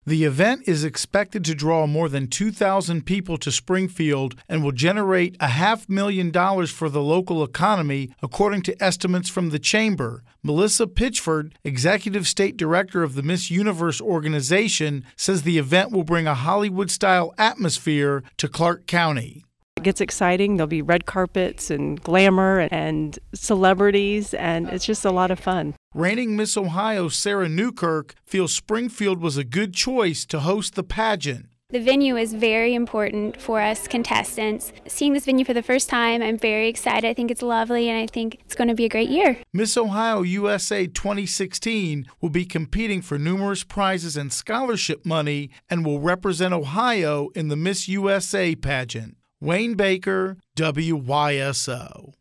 The event is expected to draw more than 2,000 people to Springfield and will generate $500,000 for the local economy, according to estimates from the Chamber. Melissa Pitchford, Executive State Director of the Miss Universe organization, says the event will bring a Hollywood-style atmosphere to Clark County. It gets exciting. There'll be red carpets and glamour and celebrities, and it's just a lot of fun. Reigning Miss Ohio Sarah Newkirk feels Springfield was a good choice to host the pageant. The venue is very important for us contestants. Seeing this venue for the first time, I'm very excited. I think it's lovely, and I think it's going to be a great year. Miss Ohio USA 2016 will be competing for numerous prizes and scholarship money and will represent Ohio in the Miss USA pageant. Wayne Baker, WYSO.